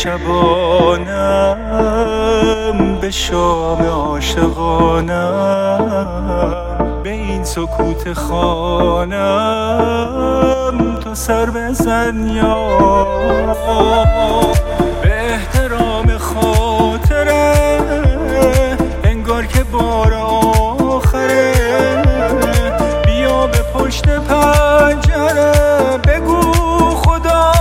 شبانم به شام عاشقانم، به این سکوت خانم تو سر بزن یا به احترام خاطره، انگار که بار آخره، بیا به پشت پنجره بگو خدا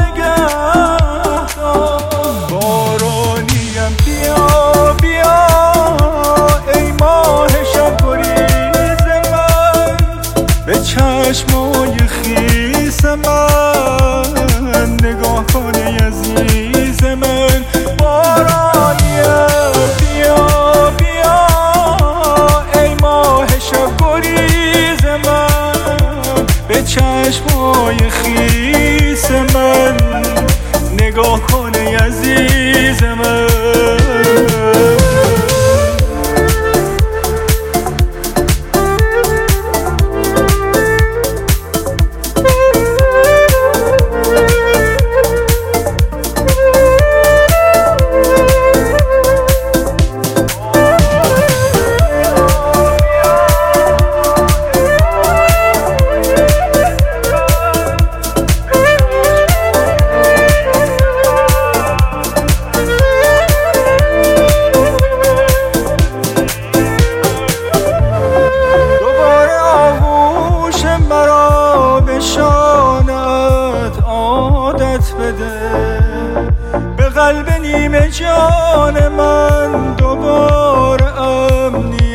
نگهدار. بارانیم بیا بیا ای ماه شب گریز من، به چشمای خیس من نگاه کن ای عزیز من. بارانیم بیا بیا ای ماه شب گریز من، به چشمای خیس من نگاه کن ای عزیز من. به قلب نیمه جان من دوباره امنی